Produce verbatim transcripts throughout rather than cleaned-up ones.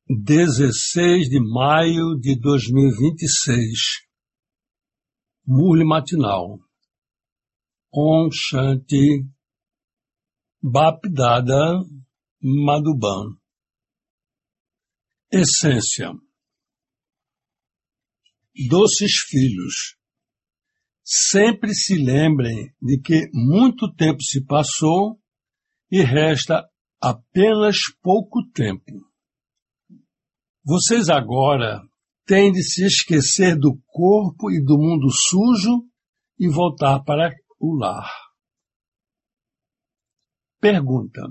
dezesseis de maio de dois mil e vinte e seis. Murli matinal. Om Shanti Bapdada Madhuban. Essência. Doces filhos, sempre se lembrem de que muito tempo se passou e resta apenas pouco tempo. Vocês agora têm de se esquecer do corpo e do mundo sujo e voltar para o lar. Pergunta: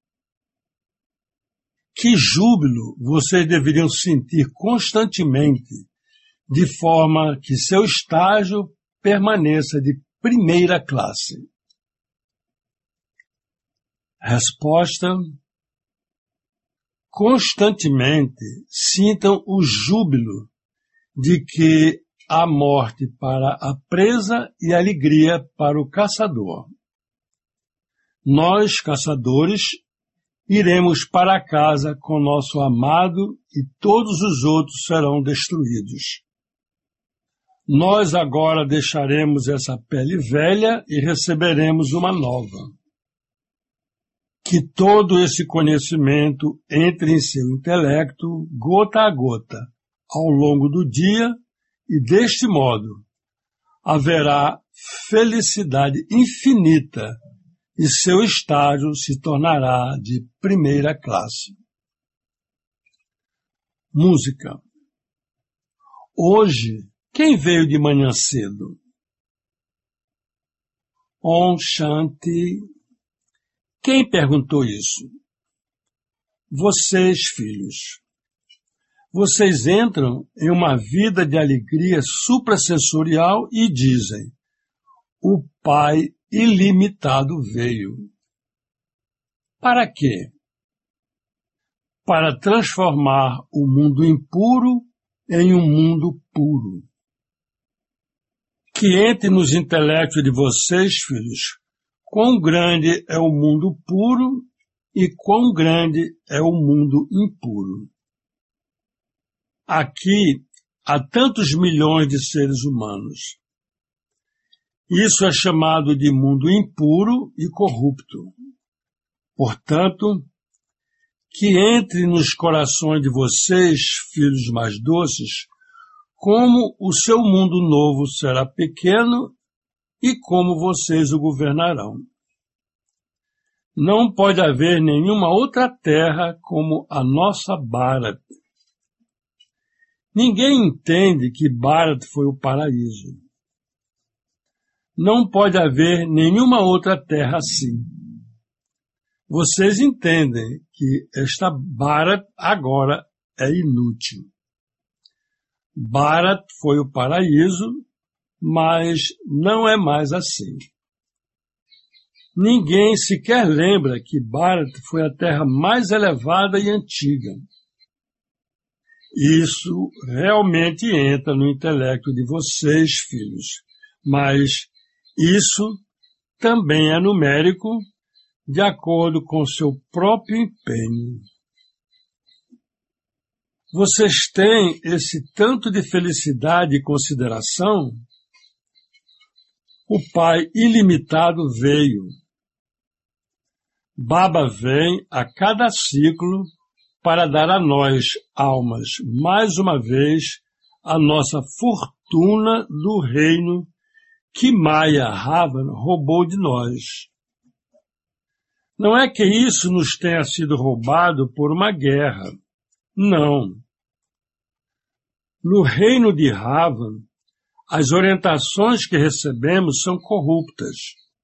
que júbilo vocês deveriam sentir constantemente, de forma que seu estágio permaneça de primeira classe? Resposta: constantemente sintam o júbilo de que há morte para a presa e alegria para o caçador. Nós, caçadores, iremos para casa com nosso amado e todos os outros serão destruídos. Nós agora deixaremos essa pele velha e receberemos uma nova. Que todo esse conhecimento entre em seu intelecto, gota a gota, ao longo do dia, e deste modo haverá felicidade infinita e seu estágio se tornará de primeira classe. Música. Hoje, quem veio de manhã cedo? Om Shanti. Quem perguntou isso? Vocês, filhos. Vocês entram em uma vida de alegria suprassensorial e dizem: o Pai ilimitado veio. Para quê? Para transformar o mundo impuro em um mundo puro. Que entre nos intelectos de vocês, filhos, quão grande é o mundo puro e quão grande é o mundo impuro. Aqui há tantos milhões de seres humanos. Isso é chamado de mundo impuro e corrupto. Portanto, que entre nos corações de vocês, filhos mais doces, como o seu mundo novo será pequeno e como vocês o governarão. Não pode haver nenhuma outra terra como a nossa Bharat. Ninguém entende que Bharat foi o paraíso. Não pode haver nenhuma outra terra assim. Vocês entendem que esta Bharat agora é inútil. Bharat foi o paraíso, mas não é mais assim. Ninguém sequer lembra que Bharat foi a terra mais elevada e antiga. Isso realmente entra no intelecto de vocês, filhos, mas isso também é numérico, de acordo com seu próprio empenho. Vocês têm esse tanto de felicidade e consideração? O Pai ilimitado veio. Baba vem a cada ciclo para dar a nós, almas, mais uma vez, a nossa fortuna do reino que Maya Ravana roubou de nós. Não é que isso nos tenha sido roubado por uma guerra. Não. No reino de Ravana, as orientações que recebemos são corruptas.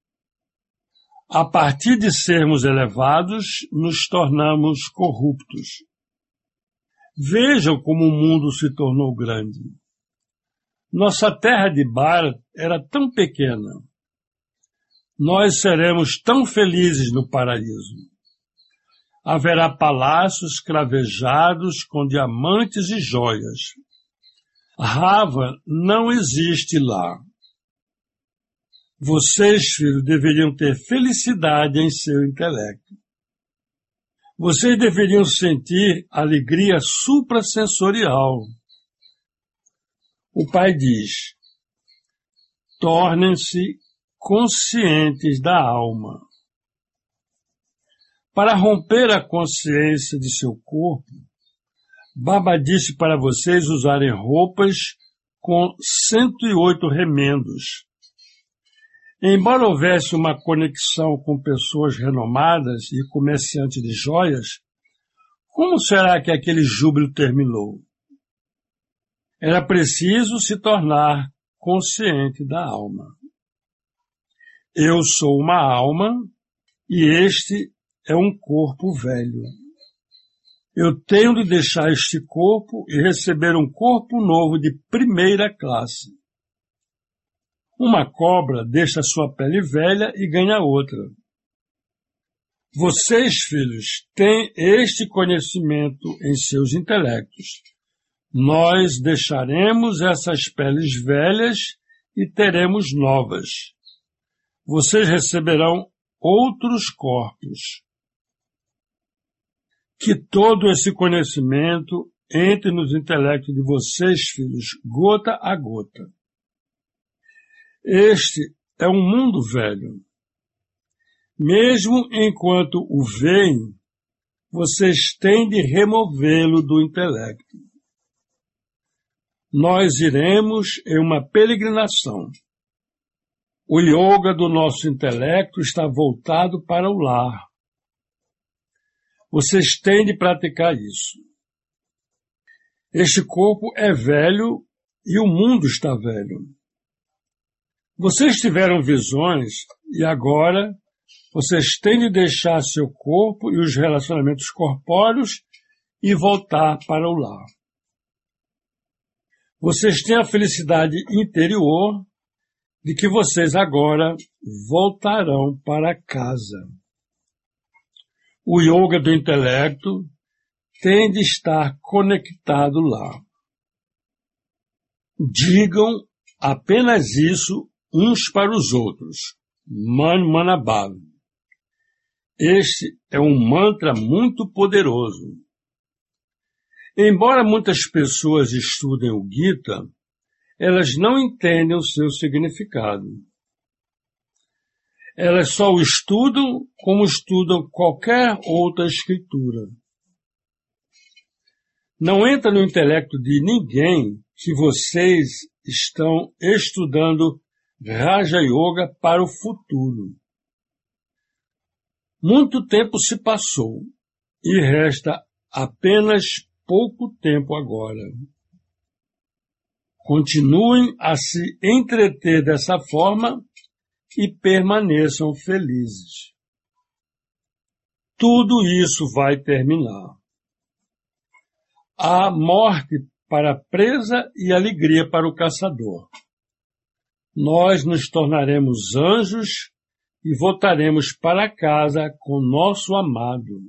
A partir de sermos elevados, nos tornamos corruptos. Vejam como o mundo se tornou grande. Nossa terra de Bharat era tão pequena. Nós seremos tão felizes no paraíso. Haverá palácios cravejados com diamantes e joias. Rava não existe lá. Vocês, filhos, deveriam ter felicidade em seu intelecto. Vocês deveriam sentir alegria suprassensorial. O Pai diz: tornem-se conscientes da alma. Para romper a consciência de seu corpo, Baba disse para vocês usarem roupas com cento e oito remendos. Embora houvesse uma conexão com pessoas renomadas e comerciantes de joias, como será que aquele júbilo terminou? Era preciso se tornar consciente da alma. Eu sou uma alma e este é um corpo velho. Eu tenho de deixar este corpo e receber um corpo novo de primeira classe. Uma cobra deixa sua pele velha e ganha outra. Vocês, filhos, têm este conhecimento em seus intelectos. Nós deixaremos essas peles velhas e teremos novas. Vocês receberão outros corpos. Que todo esse conhecimento entre nos intelectos de vocês, filhos, gota a gota. Este é um mundo velho. Mesmo enquanto o veem, vocês têm de removê-lo do intelecto. Nós iremos em uma peregrinação. O yoga do nosso intelecto está voltado para o lar. Vocês têm de praticar isso. Este corpo é velho e o mundo está velho. Vocês tiveram visões e agora vocês têm de deixar seu corpo e os relacionamentos corpóreos e voltar para o lar. Vocês têm a felicidade interior de que vocês agora voltarão para casa. O yoga do intelecto tem de estar conectado lá. Digam apenas isso uns para os outros. Man Manabhav. Este é um mantra muito poderoso. Embora muitas pessoas estudem o Gita, elas não entendem o seu significado. Elas só o estudam como estudam qualquer outra escritura. Não entra no intelecto de ninguém que vocês estão estudando Raja Yoga para o futuro. Muito tempo se passou e resta apenas pouco tempo agora. Continuem a se entreter dessa forma e permaneçam felizes. Tudo isso vai terminar. Há morte para a presa e alegria para o caçador. Nós nos tornaremos anjos e voltaremos para casa com nosso amado.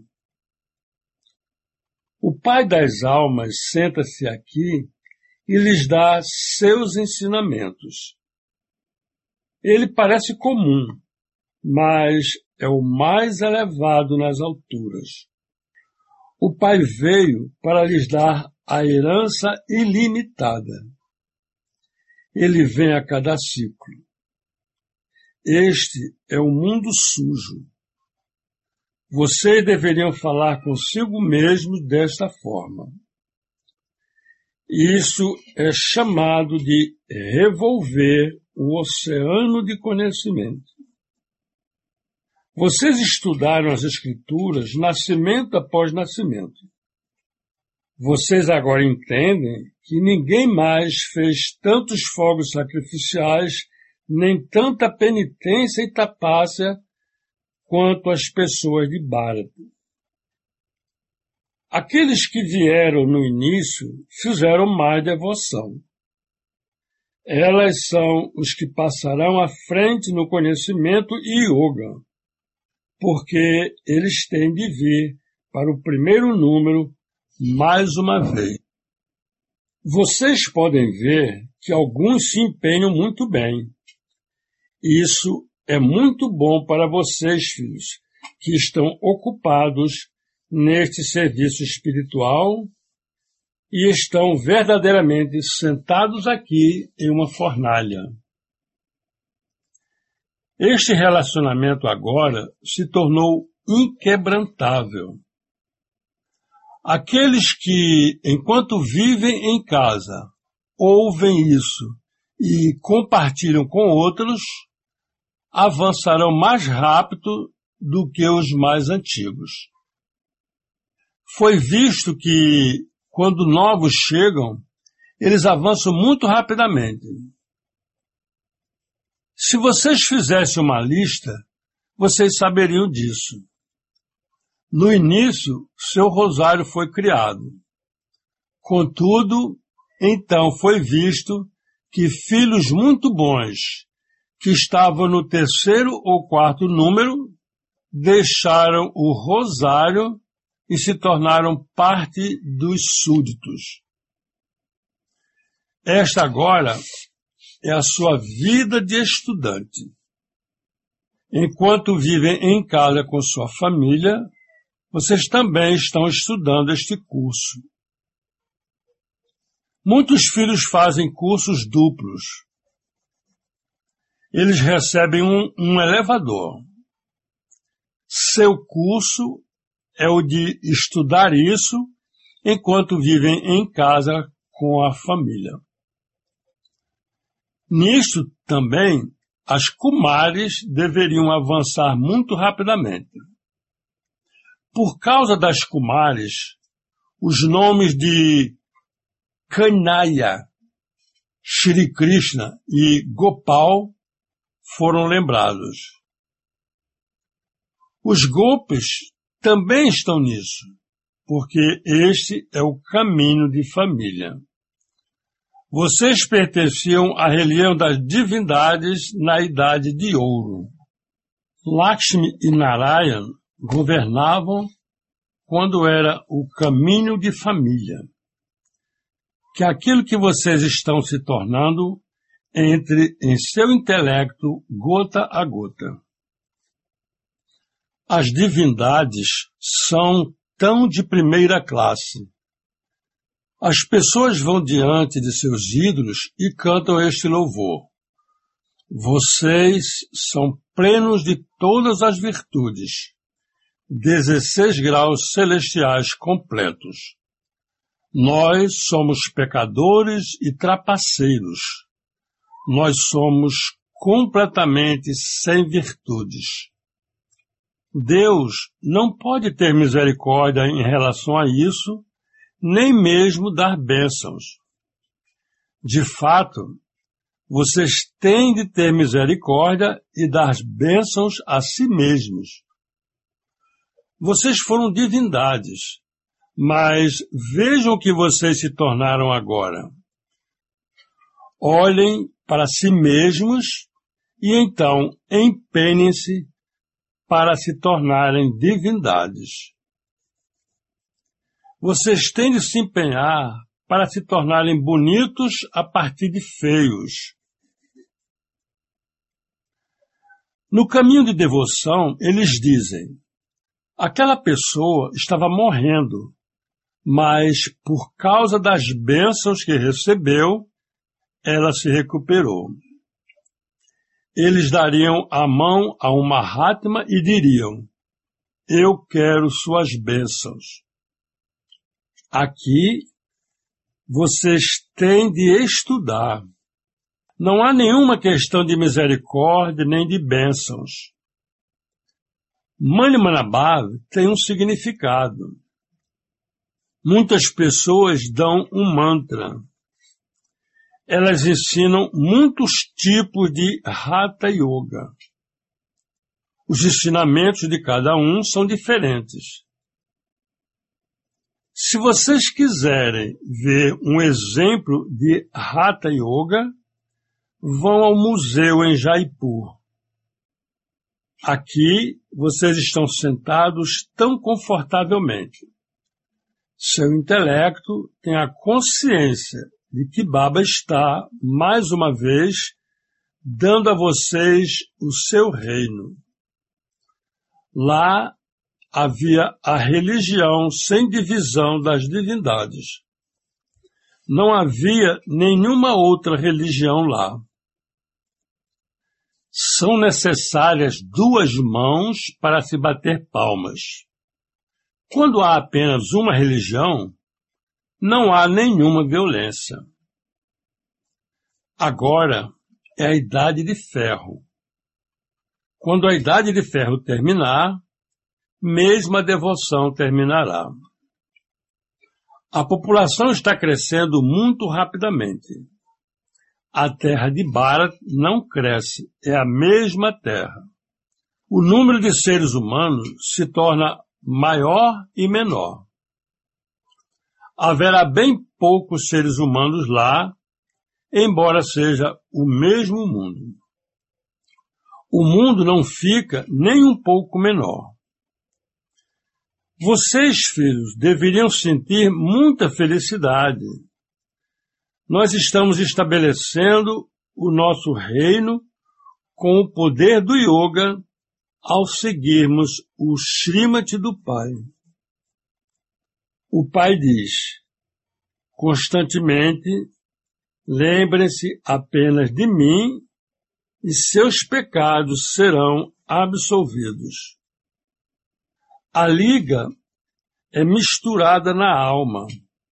O Pai das Almas senta-se aqui e lhes dá seus ensinamentos. Ele parece comum, mas é o mais elevado nas alturas. O Pai veio para lhes dar a herança ilimitada. Ele vem a cada ciclo. Este é o mundo sujo. Vocês deveriam falar consigo mesmos desta forma. Isso é chamado de revolver o oceano de conhecimento. Vocês estudaram as Escrituras nascimento após nascimento. Vocês agora entendem que ninguém mais fez tantos fogos sacrificiais, nem tanta penitência e tapácia quanto as pessoas de Bharata. Aqueles que vieram no início fizeram mais devoção. Elas são os que passarão à frente no conhecimento e yoga, porque eles têm de vir para o primeiro número mais uma vez. Vocês podem ver que alguns se empenham muito bem. Isso é muito bom para vocês, filhos, que estão ocupados neste serviço espiritual e estão verdadeiramente sentados aqui em uma fornalha. Este relacionamento agora se tornou inquebrantável. Aqueles que, enquanto vivem em casa, ouvem isso e compartilham com outros, avançarão mais rápido do que os mais antigos. Foi visto que, quando novos chegam, eles avançam muito rapidamente. Se vocês fizessem uma lista, vocês saberiam disso. No início, seu rosário foi criado. Contudo, então foi visto que filhos muito bons, que estavam no terceiro ou quarto número, deixaram o rosário e se tornaram parte dos súditos. Esta agora é a sua vida de estudante. Enquanto vivem em casa com sua família, vocês também estão estudando este curso. Muitos filhos fazem cursos duplos. Eles recebem um, um elevador. Seu curso é o de estudar isso enquanto vivem em casa com a família. Nisto também, as comadres deveriam avançar muito rapidamente. Por causa das comadres, os nomes de Kanhaya, Shri Krishna e Gopal foram lembrados. Os golpes também estão nisso, porque este é o caminho de família. Vocês pertenciam à religião das divindades na Idade de Ouro. Lakshmi e Narayan governavam quando era o caminho de família. Que aquilo que vocês estão se tornando entre em seu intelecto gota a gota. As divindades são tão de primeira classe. As pessoas vão diante de seus ídolos e cantam este louvor. Vocês são plenos de todas as virtudes, dezesseis graus celestiais completos. Nós somos pecadores e trapaceiros. Nós somos completamente sem virtudes. Deus não pode ter misericórdia em relação a isso, nem mesmo dar bênçãos. De fato, vocês têm de ter misericórdia e dar bênçãos a si mesmos. Vocês foram divindades, mas vejam o que vocês se tornaram agora. Olhem para si mesmos e então empenhem-se para se tornarem divindades. Vocês têm de se empenhar para se tornarem bonitos a partir de feios. No caminho de devoção, eles dizem, aquela pessoa estava morrendo, mas por causa das bênçãos que recebeu, ela se recuperou. Eles dariam a mão a um Mahatma e diriam, eu quero suas bênçãos. Aqui, vocês têm de estudar. Não há nenhuma questão de misericórdia nem de bênçãos. Mani Manabhav tem um significado. Muitas pessoas dão um mantra. Elas ensinam muitos tipos de Hatha Yoga. Os ensinamentos de cada um são diferentes. Se vocês quiserem ver um exemplo de Hatha Yoga, vão ao museu em Jaipur. Aqui vocês estão sentados tão confortavelmente. Seu intelecto tem a consciência de que Baba está, mais uma vez, dando a vocês o seu reino. Lá, havia a religião sem divisão das divindades. Não havia nenhuma outra religião lá. São necessárias duas mãos para se bater palmas. Quando há apenas uma religião, não há nenhuma violência. Agora é a Idade de Ferro. Quando a Idade de Ferro terminar, mesmo a devoção terminará. A população está crescendo muito rapidamente. A terra de Bharat não cresce, é a mesma terra. O número de seres humanos se torna maior e menor. Haverá bem poucos seres humanos lá, embora seja o mesmo mundo. O mundo não fica nem um pouco menor. Vocês, filhos, deveriam sentir muita felicidade. Nós estamos estabelecendo o nosso reino com o poder do yoga ao seguirmos o Srimati do Pai. O Pai diz, constantemente, lembrem-se apenas de mim e seus pecados serão absolvidos. A liga é misturada na alma.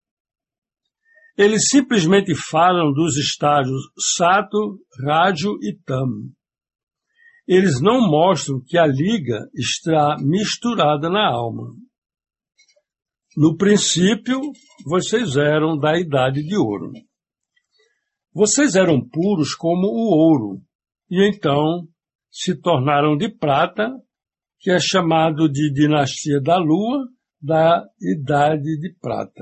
Eles simplesmente falam dos estágios Sato, Rádio e Tam. Eles não mostram que a liga está misturada na alma. No princípio, vocês eram da Idade de Ouro. Vocês eram puros como o ouro, e então se tornaram de prata, que é chamado de dinastia da Lua, da Idade de Prata.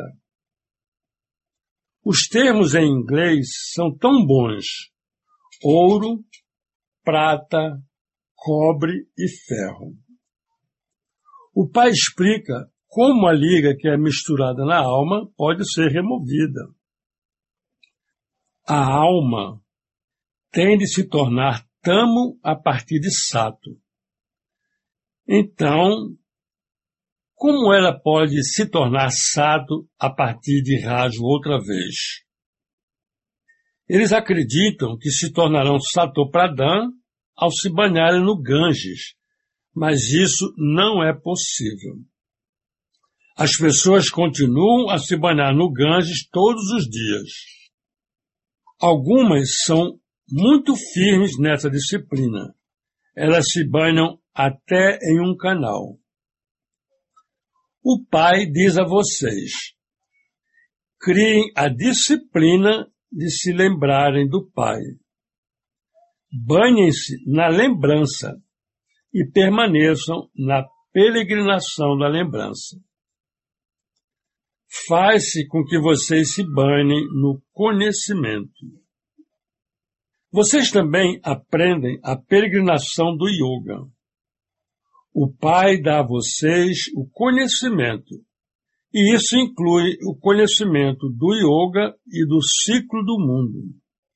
Os termos em inglês são tão bons: ouro, prata, cobre e ferro. O Pai explica como a liga que é misturada na alma pode ser removida. A alma tem de se tornar tamo a partir de sato. Então, como ela pode se tornar sato a partir de rádio outra vez? Eles acreditam que se tornarão satopradhan ao se banharem no Ganges, mas isso não é possível. As pessoas continuam a se banhar no Ganges todos os dias. Algumas são muito firmes nessa disciplina. Elas se banham até em um canal. O Pai diz a vocês, criem a disciplina de se lembrarem do Pai. Banhem-se na lembrança e permaneçam na peregrinação da lembrança. Faz-se com que vocês se banhem no conhecimento. Vocês também aprendem a peregrinação do yoga. O Pai dá a vocês o conhecimento, e isso inclui o conhecimento do yoga e do ciclo do mundo.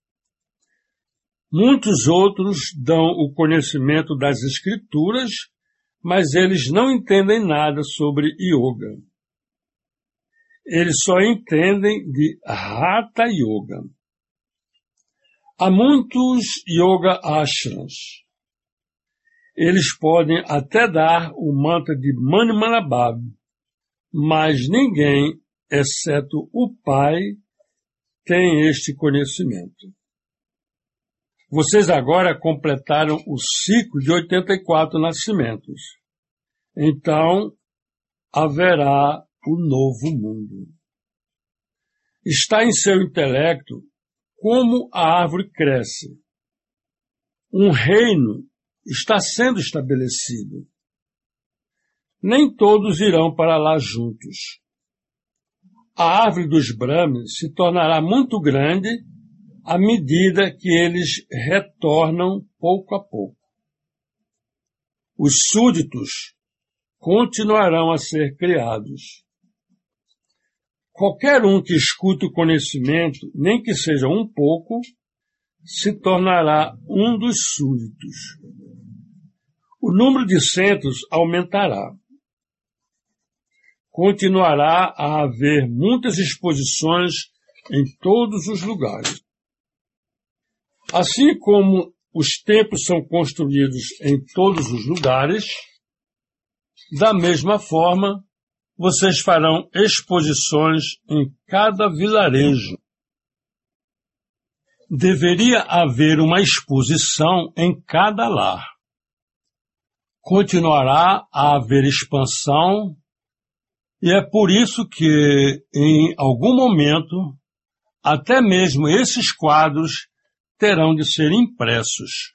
Muitos outros dão o conhecimento das escrituras, mas eles não entendem nada sobre yoga. Eles só entendem de Hatha Yoga. Há muitos yoga ashrams. Eles podem até dar o mantra de Mani Manabhav, mas ninguém, exceto o Pai, tem este conhecimento. Vocês agora completaram o ciclo de oitenta e quatro nascimentos. Então, haverá o novo mundo. Está em seu intelecto como a árvore cresce. Um reino está sendo estabelecido. Nem todos irão para lá juntos. A árvore dos Brahmanes se tornará muito grande à medida que eles retornam pouco a pouco. Os súditos continuarão a ser criados. Qualquer um que escute o conhecimento, nem que seja um pouco, se tornará um dos súditos. O número de centros aumentará. continuará a haver muitas exposições em todos os lugares. Assim como os templos são construídos em todos os lugares, da mesma forma, vocês farão exposições em cada vilarejo. Deveria haver uma exposição em cada lar. Continuará a haver expansão, e é por isso que, em algum momento, até mesmo esses quadros terão de ser impressos.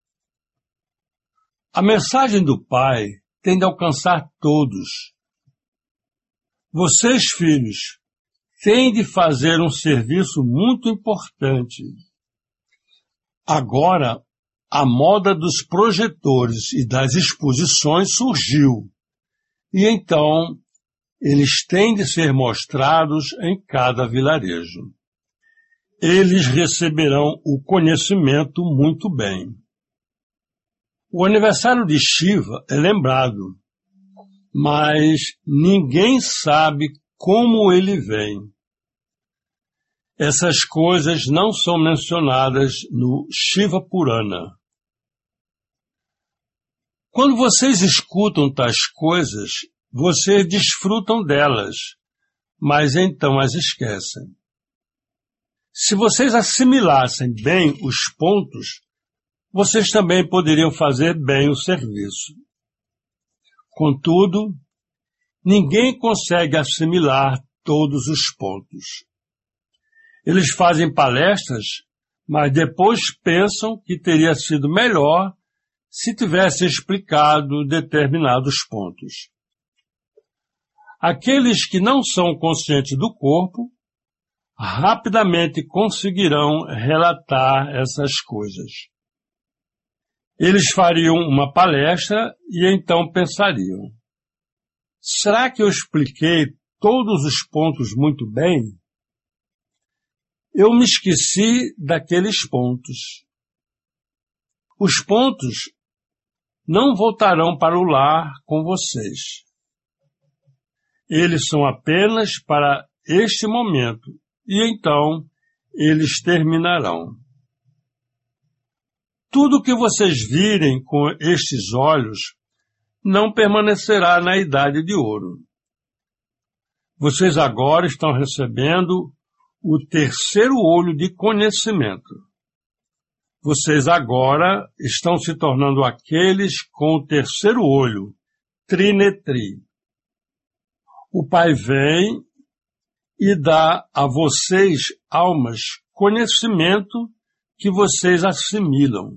A mensagem do Pai tem de alcançar todos. Vocês, filhos, têm de fazer um serviço muito importante. Agora, a moda dos projetores e das exposições surgiu, e então eles têm de ser mostrados em cada vilarejo. Eles receberão o conhecimento muito bem. O aniversário de Shiva é lembrado, mas ninguém sabe como ele vem. Essas coisas não são mencionadas no Shiva Purana. Quando vocês escutam tais coisas, vocês desfrutam delas, mas então as esquecem. Se vocês assimilassem bem os pontos, vocês também poderiam fazer bem o serviço. Contudo, ninguém consegue assimilar todos os pontos. Eles fazem palestras, mas depois pensam que teria sido melhor se tivessem explicado determinados pontos. Aqueles que não são conscientes do corpo rapidamente conseguirão relatar essas coisas. Eles fariam uma palestra e então pensariam: será que eu expliquei todos os pontos muito bem? Eu me esqueci daqueles pontos. Os pontos não voltarão para o lar com vocês. Eles são apenas para este momento, e então eles terminarão. Tudo que vocês virem com estes olhos não permanecerá na idade de ouro. Vocês agora estão recebendo o terceiro olho de conhecimento. Vocês agora estão se tornando aqueles com o terceiro olho, Trinetri. O Pai vem e dá a vocês, almas, conhecimento que vocês assimilam.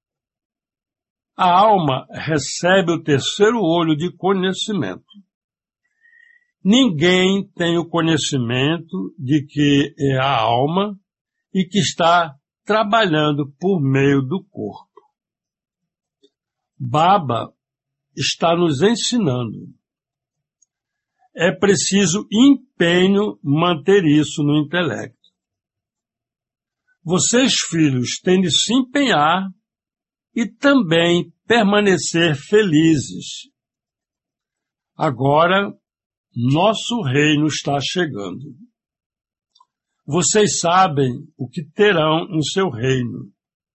A alma recebe o terceiro olho de conhecimento. Ninguém tem o conhecimento de que é a alma e que está trabalhando por meio do corpo. Baba está nos ensinando. É preciso empenho manter isso no intelecto. Vocês, filhos, têm de se empenhar e também permanecer felizes. Agora, nosso reino está chegando. Vocês sabem o que terão em seu reino.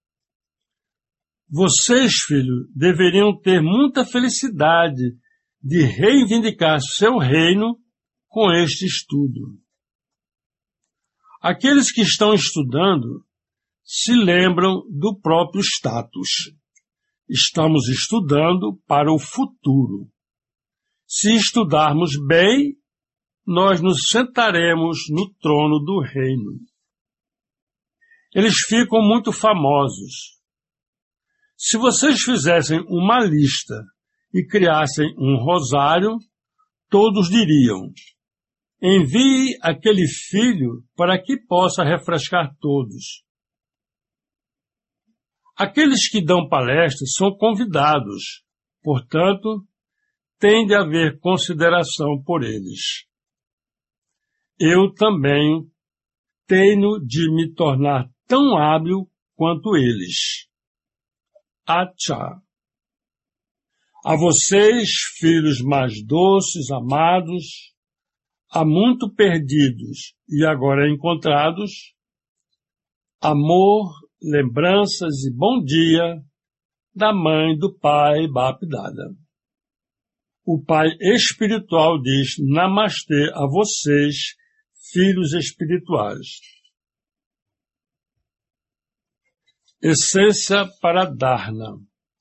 Vocês, filhos, deveriam ter muita felicidade de reivindicar seu reino com este estudo. Aqueles que estão estudando se lembram do próprio status. Estamos estudando para o futuro. Se estudarmos bem, nós nos sentaremos no trono do reino. Eles ficam muito famosos. Se vocês fizessem uma lista e criassem um rosário, todos diriam: envie aquele filho para que possa refrescar todos. Aqueles que dão palestras são convidados, portanto, tem de haver consideração por eles. Eu também tenho de me tornar tão hábil quanto eles. Acha. A vocês, filhos mais doces, amados, há muito perdidos e agora encontrados, amor, lembranças e bom dia da mãe do pai Bapdada. O pai espiritual diz namastê a vocês, filhos espirituais. Essência para Dharna.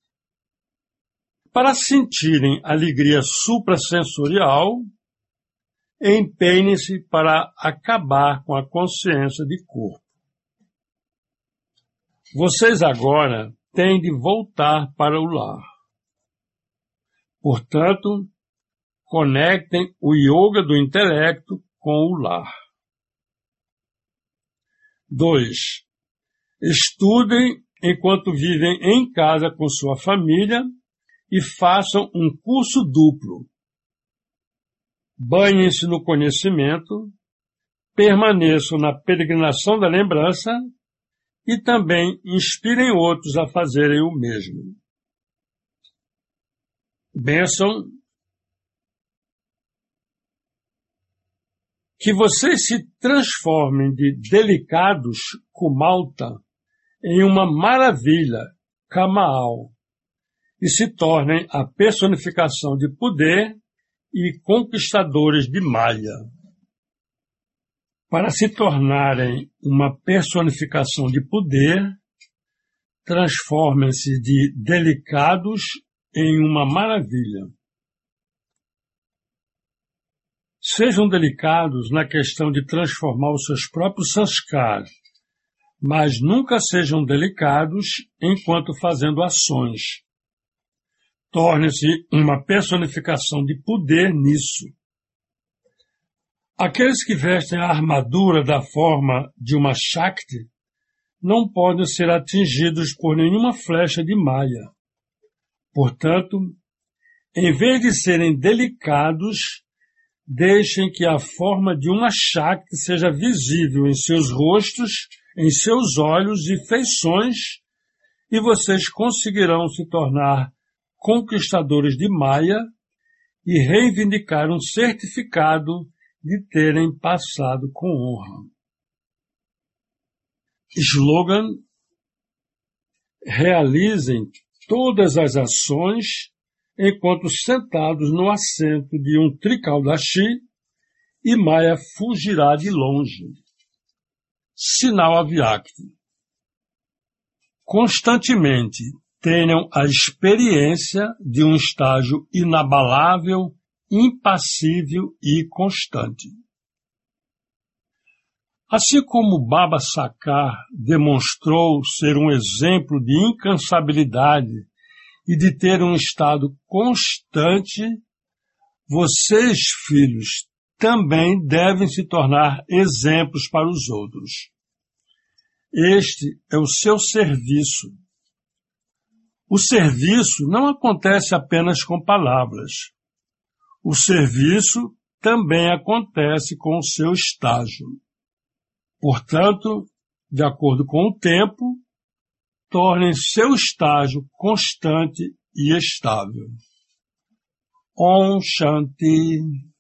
Para sentirem alegria suprassensorial, empenhem-se para acabar com a consciência de corpo. Vocês agora têm de voltar para o lar. Portanto, conectem o yoga do intelecto com o lar. dois. Estudem enquanto vivem em casa com sua família e façam um curso duplo. Banhem-se no conhecimento, permaneçam na peregrinação da lembrança e também inspirem outros a fazerem o mesmo. Bênção. Que vocês se transformem de delicados, Kumalta, em uma maravilha, Kamaal, e se tornem a personificação de poder e conquistadores de Maya. Para se tornarem uma personificação de poder, transformem-se de delicados em uma maravilha. Sejam delicados na questão de transformar os seus próprios sanskars, mas nunca sejam delicados enquanto fazendo ações. Torne-se uma personificação de poder nisso. Aqueles que vestem a armadura da forma de uma Shakti não podem ser atingidos por nenhuma flecha de Maya. Portanto, em vez de serem delicados, deixem que a forma de uma Shakti seja visível em seus rostos, em seus olhos e feições, e vocês conseguirão se tornar conquistadores de Maya e reivindicar um certificado de terem passado com honra. Slogan: realizem todas as ações enquanto sentados no assento de um Trikaldashi e Maya fugirá de longe. Sinal Avyakti. Constantemente tenham a experiência de um estágio inabalável, impassível e constante. Assim como Baba Sakar demonstrou ser um exemplo de incansabilidade e de ter um estado constante, vocês, filhos, também devem se tornar exemplos para os outros. Este é o seu serviço. O serviço não acontece apenas com palavras. O serviço também acontece com o seu estágio. Portanto, de acordo com o tempo, tornem seu estágio constante e estável. Om Shanti.